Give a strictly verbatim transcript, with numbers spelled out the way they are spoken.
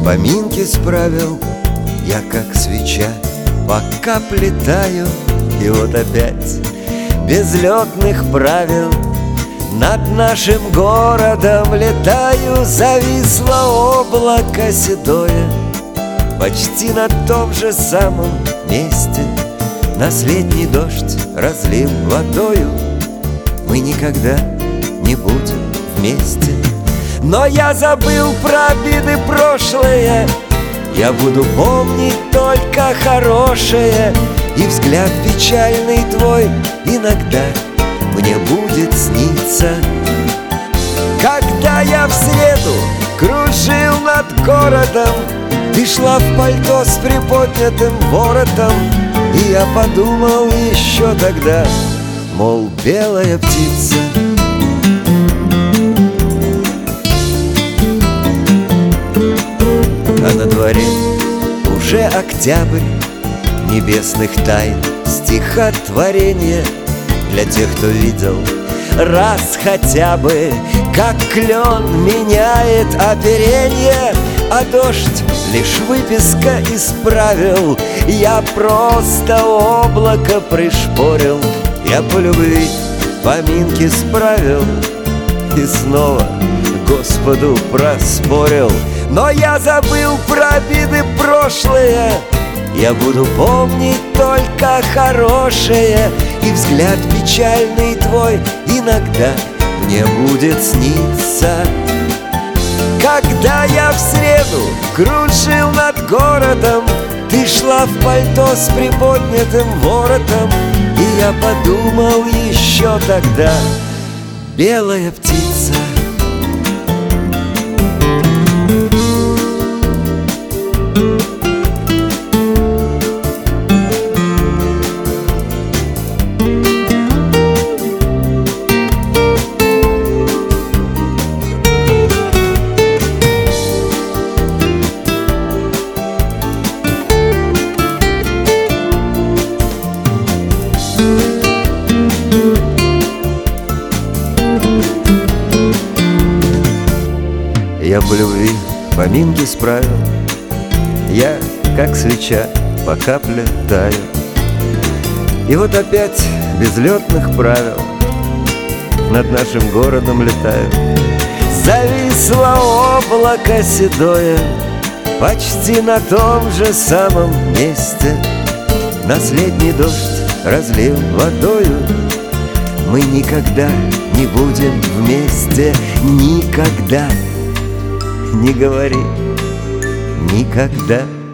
поминки справил, я как свеча, пока плетаю. И вот опять без летных правил над нашим городом летаю. Зависло облако седое почти на том же самом месте. Наследний дождь разлил водою. Мы никогда не будем вместе. Но я забыл про обиды прошлые. Я буду помнить только хорошее. И взгляд печальный твой иногда мне будет сниться. Когда я в среду кружил над городом, ты шла в пальто с приподнятым воротом. И я подумал еще тогда, мол, белая птица. А на дворе уже октябрь, небесных тайн стихотворение для тех, кто видел раз хотя бы, как клен меняет оперенье. А дождь лишь выписка из правил. Я просто облако пришпорил. Я по любви поминки справил и снова Господу проспорил. Но я забыл про обиды прошлые. Я буду помнить только хорошее. И взгляд печальный твой иногда мне будет сниться. Когда я в среду кружил над городом, ты шла в пальто с приподнятым воротом. И я подумал еще тогда, белая птица. Я по любви поминки справил. Я, как свеча, по капле таю. И вот опять без летных правил над нашим городом летаю. Зависло облако седое почти на том же самом месте. Наследний дождь разлил водою. Мы никогда не будем вместе. Никогда. Не говори никогда.